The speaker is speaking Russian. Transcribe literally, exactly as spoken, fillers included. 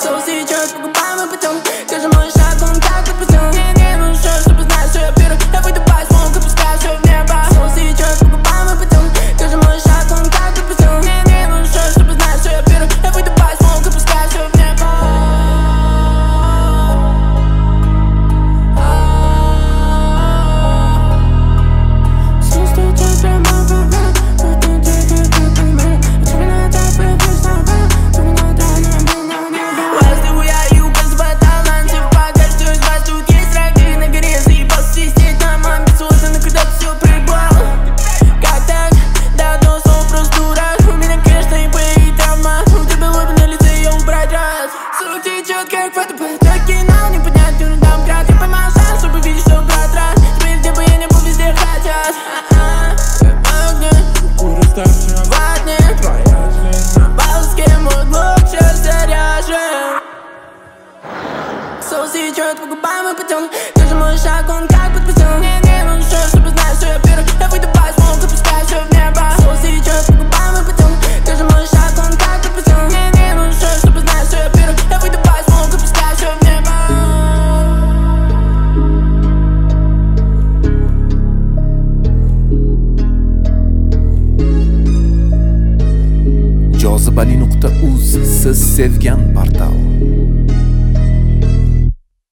Соус течет по губам и путем. Каждый мой шаг, он как под путем. Мне не нужно, чтобы знать, что я первый. Я выйду по смог и пускаю все в небо. Соус течет по губам и путем. Каждый мой шаг, он как под путем. Мне не нужно, чтобы знать, что я первый. Я выйду по смог и пускаю все в небо. Соус течет прямо по губам. Как фотопэт, окинал, не поднять, не дам крат. Я поймал шанс, чтобы видеть, что брат рад. Теперь где бы я не был, везде хотят. Как огни, куры ставшие ватник. Твоя жизнь на палке, мой глуп сейчас заряжен. Соус течет по губам и путем. Каждый мой шаг, он как под путем. Мне не нужно, чтобы знать, что я первый. Я выйду по смог и пускаю все в небо. Соус течет по губам и путем. Каждый мой шаг, он как под путем. Мне не нужно, чтобы знать, что я первый. Я выйду по смог и пускаю все в небо. jozibali nuqta uz siz sevgan portal.